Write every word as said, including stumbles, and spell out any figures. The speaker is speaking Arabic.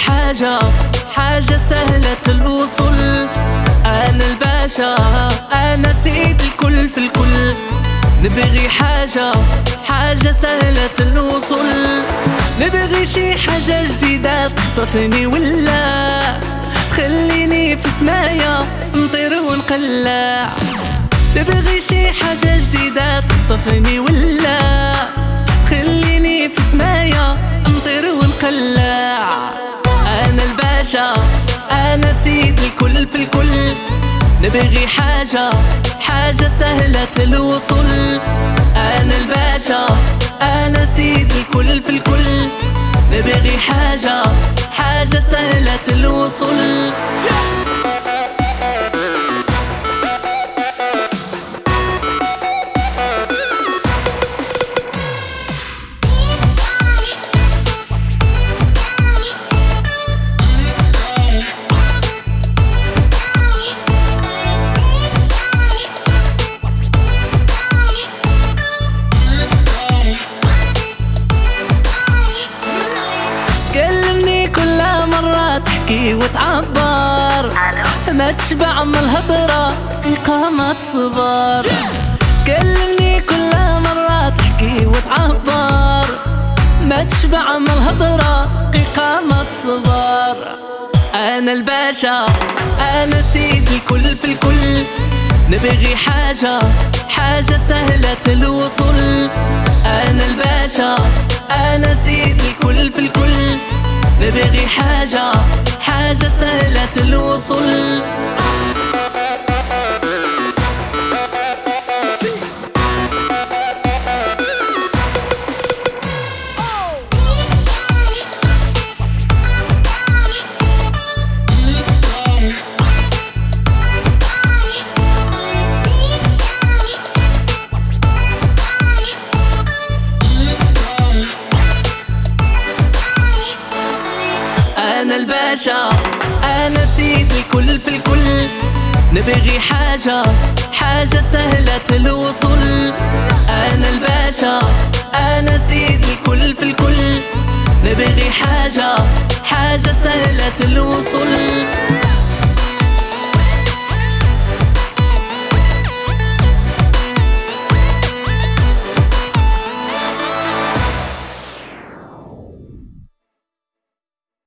حاجة حاجة سهلة الوصول. أنا الباشا أنا سيد الكل في الكل. نبغي حاجة حاجة سهلة الوصول. نبغي شي حاجة جديدة تخطفني ولا تخليني في سمايا نطير ونقلع. نبغي شي حاجة جديدة تخطفني ولا تخليني في سمايا نطير ونقلع. أنا الباشا أنا سيد الكل في الكل. نبغي حاجة حاجة سهلة الوصول. أنا الباشا أنا سيد الكل في الكل. نبغي حاجة حاجة سهلة الوصول. تحكي وتعبر ما تشبع من الهضرة دقيقة ما تصبر. تكلمني كل مرة تحكي وتعبر ما تشبع من الهضرة دقيقة ما تصبر. أنا الباشا أنا سيد الكل في الكل. نبغي حاجة حاجة سهلة الوصول. أنا الباشا أنا سيد الكل في الكل. نبغي حاجة حاجة سهلة الوصول. أنا الباشا أنا سيد الكل في الكل. نبغي حاجة حاجة سهلة الوصول. أنا الباشا أنا سيد الكل في الكل. نبغي حاجة حاجة سهلة الوصول.